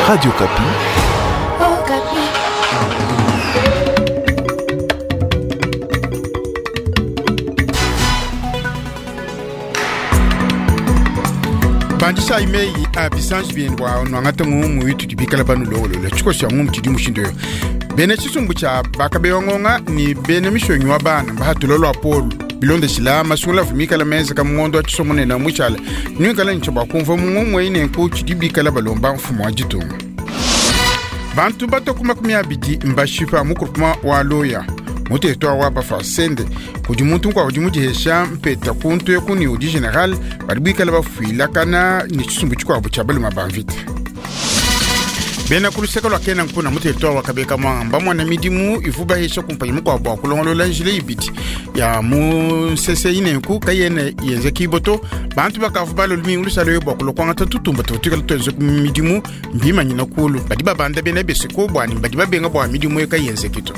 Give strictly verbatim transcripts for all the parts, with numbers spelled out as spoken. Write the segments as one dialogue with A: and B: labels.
A: Radio Kapi.
B: Oh, Kapi.
C: Bandisa imei a bisanji bienwa onwangata mu mu yitu dibikala banu lolo la chiko sha ngum tidimu shindo bene chisumbu cha bakabe ngonga ni bene mishonyi wa bana bahatulolo apolo bilonde shila masungula fumika la meza kama ngondo chisomone na mwishala nyo kala nchoba kumva mumwe ine ko chidibikala balomba mfumo ajitunga bantu bato kuma kumya bidi mbashifa mukuruma wa loya mote to wa bafa sende kujumuntu kwa kujumuji hesha mpeta kuntu yakuni udi general baribika la bafuila kana ni chisumbu chukwa buchabali mabamvite bena kuluseka lwa kena nkuna mote to wa kabeka mwamba mwana midimu ifuba hesha kumpanyi mukwa bwa kulongolo la jile ibiti ya mu sese ine ku kayene yenze kiboto bantu bakafuba lo limi ulusalo yo bwa kulokwanga tutumba tutikala tonzo midimu mbima nyina kulu badiba banda bena beseko bwani badiba benga bwa midimu yo kayenze kito.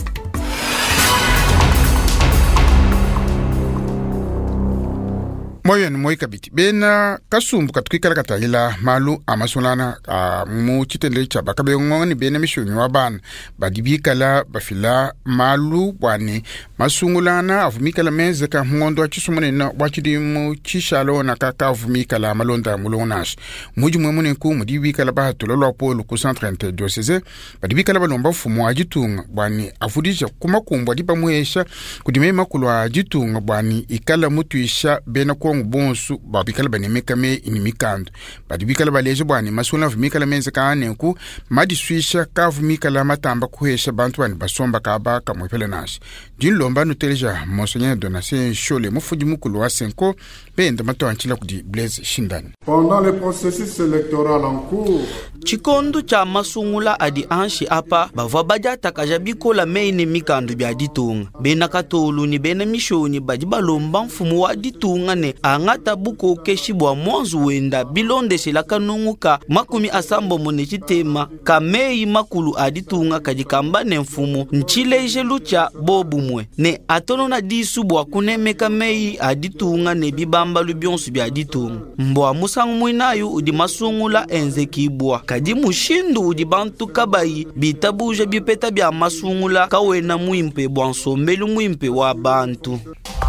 C: Moyo ni moyo kabiti. Bena kasumbu katukikala katahila malu amasulana uh, mu chitendele cha bakabe ngoni bena mishunyi wa bana. Badibikala bafila malu wani masungulana avumikala mezeka mngondo wa chisumone na wachidi mu chishalo na kaka avumikala malonda mulonash. Muji mwemune ku mudibikala bahatulolo polo ku centre interdiocese. Badibikala balomba fumu ajitunga wani afudisha kumakumbu adipa muhesha kudime makulu ajitunga wani ikala mutuisha bena kwa bonsu babikala banemeka me inimikando badibikala baleje bwani masula vumikala menze kaane ku madiswisha ka vumikala matamba kuhesha bantu bani basomba kaba kamwepele nashi dinlomba nuteleja monseigneur Donatien Chole mufuji mukulu wa Senko benda mato anchila kudi Blaise Shindani.
D: Pendant le processus électoral en cours,
E: chikondo cha masungula adi anshi apa bava baja takajabiko la meine mikando bya ditunga bena katolu ni bena mishoni baji balomba mfumu wa ditunga ne angata buko keshibwa mwanzu wenda bilonde shila kanunguka makumi asambo mone chitema kamei makulu aditunga kajikamba ne mfumu nchileje lucha bobu mwe ne atono na disu bwa kunemeka mei aditunga ne bibamba lubyonsu bya ditunga mbwa musangu mwinayu udi masungula enze kibwa kadi mushindu udi bantu kabayi bitabuja bipeta bya masungula kawena mwimpe bwanso mbelu mwimpe wa bantu.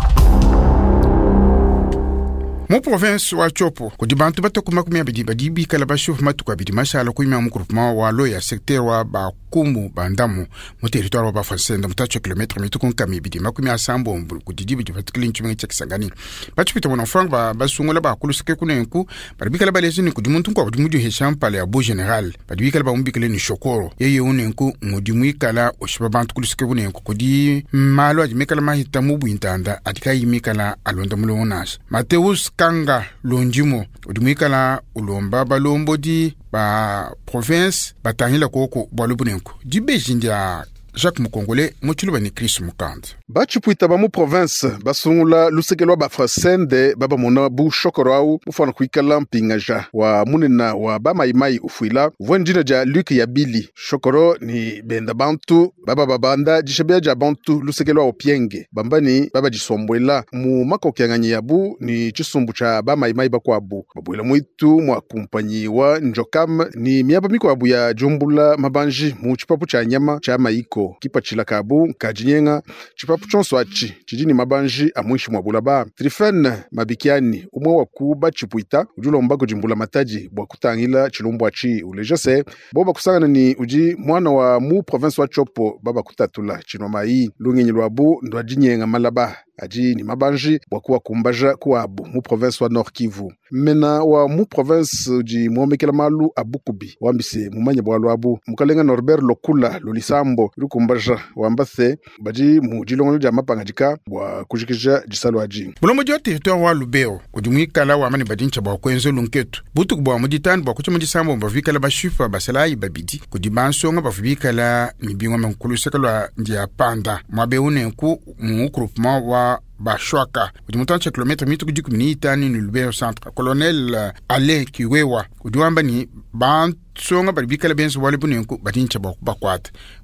C: Mu province wa Chopo kudi bantu batokuma kumya bidi badibi kala bashofu matuka bidi mashala kuima mu groupement wa loya secteur wa bakumu bandamu mu territoire wa bafasenda mutacho kilometre mitukun kami bidi makumi asambo kudi dibi difatikili nchumenge chakisangani bachupita wana frank ba basungula ba kulusike kunenku badibi kala balezi ni kudi muntu kwa kudi mudu heshampale ya bo general badibi kala ba umbikile ni shokoro yeye unenku mudimu kala oshiba bantu kulusike kunenku kudi malo ajimekala mahita mubu intanda adika yimikala alonda mulonash Mateus Kanga lonjimo udumikala ulomba balombo di ba province batahila koko balubunenko di bejindia Jacques Mukongole mochuluba ni Chris Mukand
F: bachipuita ba mu province basungula lusekelwa ba frasende baba mona bu shokorau mufana kuikala mpingaja wa munena wa ba maimai ufuila vwenjina ja Luc ya Billy shokoro ni benda bantu baba babanda jishabia ja bantu lusekelwa opienge bambani baba jisombwela mu makokianganyi yabu ni chisumbu cha ba maimai bakwabu babwela mwitu mwa kumpanyi wa Njokam ni miaba miko abu ya Jumbula mabanji mu chipapu cha nyama cha maiko kipa chila kabu kajinyenga chipapu chonso achi chidini mabanji amwishi mwabulaba Trifen mabikiani umwe wakuba chipuita ujulomba kujimbula mataji bwa kutangila chilumbu achi ulejase boba kusangana ni uji mwana wa mu province wa Chopo baba kutatula chinoma hii lunginyi lwabu ndo ajinyenga malaba aji ni mabanji wakuwa kumbaja kuabu mu province wa Nord Kivu mena wa mu province uji muomekela malu abukubi wambise mumanya bwa lwabu mukalenga Norbert Lokula lolisambo lukumbaja wambase baji mu jilongolo ja mapanga jika bwa kujikija jisalo aji
C: bulomo jote territoire wa Lubeo udumikala wa mani badincha bwa kwenzo lunketu butu bwa muditan bwa kucha mudisambo bavikala bashufa basalai babidi kudibansonga bavikala mibingo mankulusekalwa ndia panda mwabeune ku mu groupement wa Bashwaka udimutancha kilometre mitu kujiku minitani ni Lubero centre colonel uh, Ale Kiwewa udiwamba ni bantu songa baribikala benzo wale bunenku badincha bakwata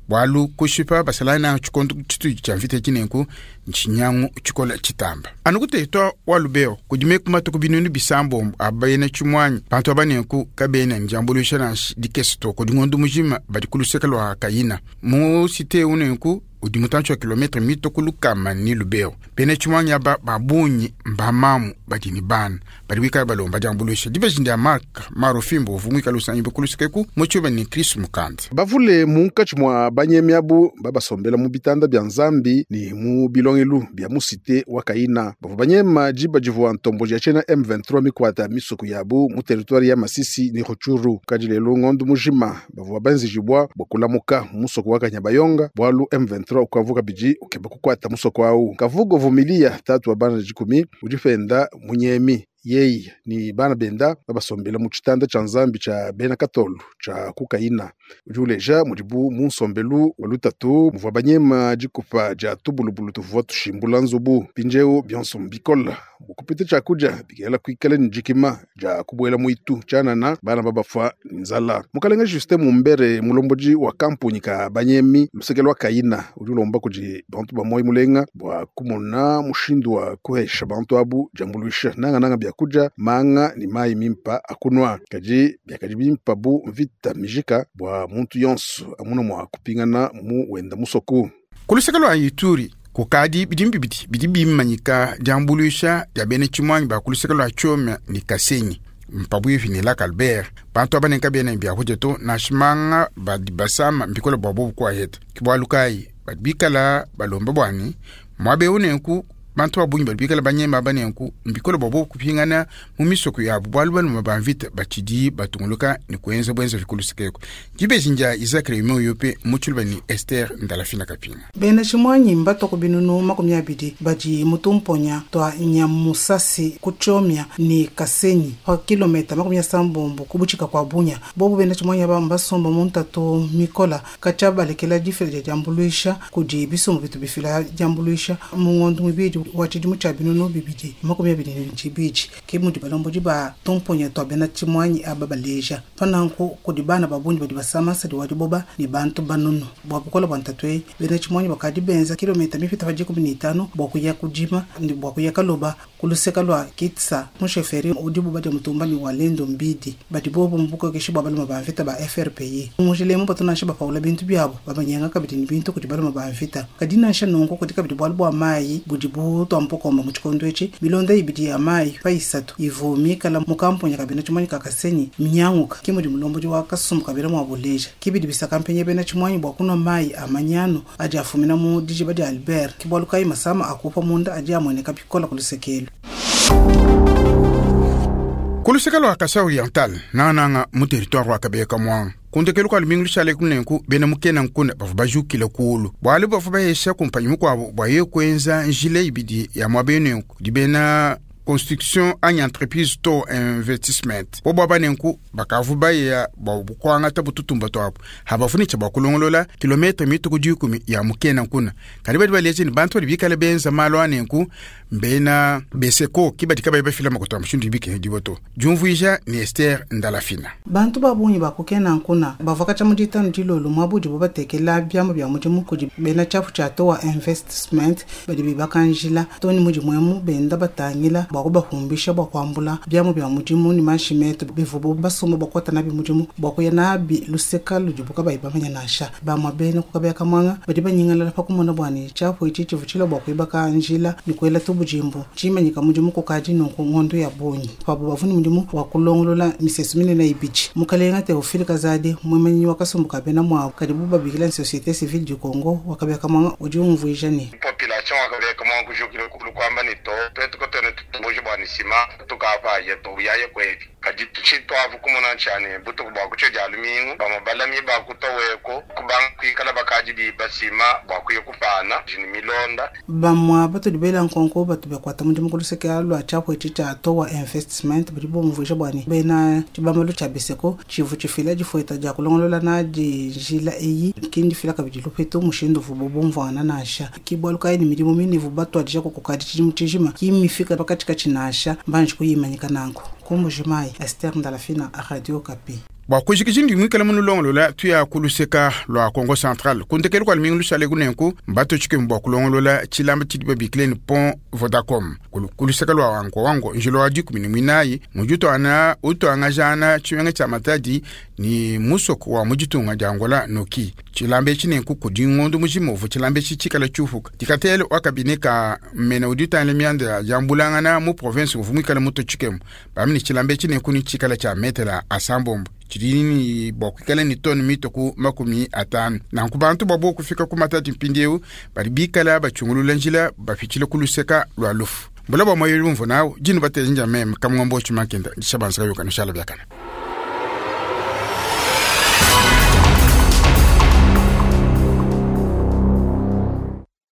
C: bwalu kushipa basalana chukontu chitu chamvite kinenku nchinyangu chikola chitamba anukute to walubeo kujime kumatu kubinunu bisambo abayena chumwanyi pantu abanenku kabena njambulusha na dikesto kudingondu mujima badikulusekalwa kayina mu site unenku udimutancho kilometre mito kulukama ni lubeo pene chumwanya ba babunyi mbamamu badini ban badiwika balomba jambulusha division ya mark marofimbo vumwika lusanyibe kulusekeku mochoba ni Chris Mukandi
F: bavule munka chimwa banyemyabu babasombela mu bitanda bya nzambi ni mu bilongelu bya musite wa Kaina bavu banyema jiba jivu ntombo ya chena M vingt-trois mikwata misuku yabu mu territoire ya Masisi ni Ruchuru kajilelo ngondu mujima bavu banzi jibwa bokulamuka musoko wa Kanyabayonga bwalu M vingt-trois ukavuka biji ukeba kukwata musoko au kavugo vumilia tatu wa bana jikumi ujifenda munyemi yei ni bana benda babasombela mu chitanda cha nzambi cha bena katolu cha kukaina ujuleja mujibu munsombelu walutatu muvwa banyema jikupa ja tubulubulu tuvuwa tushimbula nzubu pinjeo byonso mbikola mukupite cha kuja bigela kuikala njikima ja kubwela muitu chanana bana babafa nzala mukalenga juste mumbere mulomboji wa kampuni ka banyemi lusekelwa kaina ujulomba kuji bantu bamoyi mulenga bwa kumona mushindu wa kuhesha bantu abu jambuluisha nanga nanga bya kuja manga ni mai mimpa akunwa kaji byakaji bimpa bu vita mijika bwa muntu yonso amuna mwa kupingana mu wenda musoku
C: kulusekelwa Ituri kukadi bidimbi bidi bidibi manyika jambulusha ya bene chimwanyi ba kulusekelwa chome ni Kasenyi mpabuye finila Albert panto abanenka bene bya hujeto na shimanga badibasama mbikola babo kwa het kibwalukai badbikala balomba bwani mwabe unenku bantu babunyi badbikala banyema banenku mbikola babo kupingana mu misoko ya bwalubanu mabamvita bachidi batunguluka ni kuenza bwenza vikulusikeko jibe jinja Isaac Remo yope muchulbani Esther Ndalafina Kapina
A: bene chimwanyi mbato kubinunu makumya bidi baji mutumponya to nyamusasi kuchomya ni Kasenyi pa kilomita makumya sambombo kubuchika kwa bunya bobo bene chimwanyi bamba sombo muntato mikola kachaba lekela jifele jambuluisha kuji bisomo bitu bifila jambuluisha mungondu mbidi wachidi muchabinunu bibidi makumya bidi nchibiji kimundi balombo jiba tumponya to bene chimwanyi ababaleja pananko kudibana babunyi badi basama sadi wadiboba ni bantu banunu bwabukola bantatwe bene chimwanyi bakadi benza kilomita mifita baje kumi na tano bwakuya kujima ndi bwakuya kaloba kulusekalwa kitsa musheferi udibu badi mutumba ni walendo mbidi badi bobo mbuko keshiba baluma bamfita ba F R P I mujile mu batuna shiba paula bintu byabo babanyanga kabidi ni bintu kuti baluma bamfita kadina sha nonko kuti kabidi bwalbo amayi budibu to ampoko mu chikondo echi bilonda ibidi amayi paisatu ivumi kala mukamponya kabina chimwanyi Kasenyi mnyanguka kimudi mulombo wa kasum kabira mu abuleja kibidi bisa kampenye bena chimwanyi bwakuno mai amanyano aje afumina mu diji badi Albert kibwalukai masama akupa munda aje amwoneka pikola kulusekelo
C: kulusekelo akasa oriental nananga mu territoire wa kabeka mwa kuntekelo kwa lumingu shale kunenku bena mukena nkuna bafu bajukile kulu bwali bafu bayesha kumpanyi kwabo bwaye kwenza njile ibidi ya mwabene dibena construction en entreprise to investissement bobo banenku bakavu baye bobukwanga tabututumba to apo habafuni cha bakulongolola kilometre mito kujikumi ya mukena kuna karibe balezi ni bantu bikale benza malo anenku mbena beseko kibadika baye bafila makoto amshundi bike diboto jumvuija ni Esther Ndalafina
A: bantu babunyi bakukena kuna bavaka cha mudita ndilolo mwabudi bobatekela byamo bya mujimu kuji bena chafu cha to wa investment badi bibakanjila toni mujimwemu benda batangila bakuba humbisha bakwambula byamo bya mujimu ni mashimeto bivubo basoma bakwata nabi mujimu bakuya nabi luseka lujibuka bayibamanya nasha bamwabene kukabya kamwanga badi banyingala pa kumona bwani chafu ichi chivuchila bakwiba kanjila nikwela tubujimbo chimanyika mujimu kukaji no nkondo ya bonyi pabo bavuni mujimu wakulongolola misesumine na ibichi mukalenga te ofili kazade mwemenyi wakasumbuka bena mwa karibu babigila société civile du Congo wakabya kamwanga ujumvuija ni
G: population wakabya kamwanga kujukira kwamba ni to petu kotene tumoje bwani sima tukava yeto yaye kwebi kadi tuchito avu kumona chane buto bwa kucho jalumingu bamabala mi ba kutoweko kubanga kwikala bakaji bi basima bwa kuye kupana jini milonda
A: bamwa bato dibela nkonko bato bekwata mundi mukulu sekalo achapo chicha to wa investment bibo mvuisha bwani bena tibamalu chabeseko chivu chifila jifoita ja kulongolola na jila eyi kindi fila kabijilo peto mushindo vubobo mvana nasha kibwaluka ni mirimo mini vubato adija kokukadi chimu chijima kimifika pakati kachinasha mbanje kuyimanyika nanko kumujimai Esther Ndalafina a Radio Kapi.
C: ba ko jiki ndi ngikala mun longo la tuya kuluseka lo Congo Central kunte kele kwa mingu sale gunenku mbato chike mbo kulongo la chilamba tidiba biklen pont Vodacom kuluseka lo wango wango njilo adi kumini minayi mujuto ana uto angajana chiwenga cha matadi ni musoko wa mujuto ngajangola noki chilambe chinenku kudingondo mujimo vo chilambe chichikala chufuka tikatele wakabineka mena udita le mianda jambulangana mu province vumikala muto chikemu bamini chilambe chinenku ni chikala cha metela asambombo chirini bokwikala ni toni mitoku makumi atano na nkubantu babo kufika ku matati mpindeu bari bikala bachungulula njila bafichile kuluseka lwa lufu mbula ba moyo lumvo nawo jinu batenja mem kamngombo chumakenda shabansa yoka nshala byakana